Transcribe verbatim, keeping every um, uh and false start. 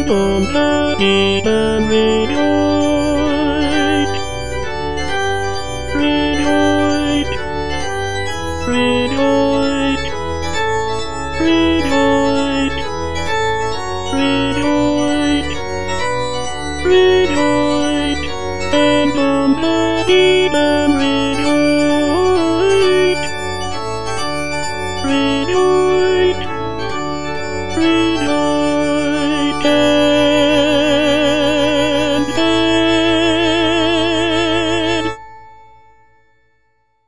I'm happy and rejoice, rejoice, rejoice, rejoice, rejoice, rejoice, and I'm happy and rejoice, rejoice, rejoice.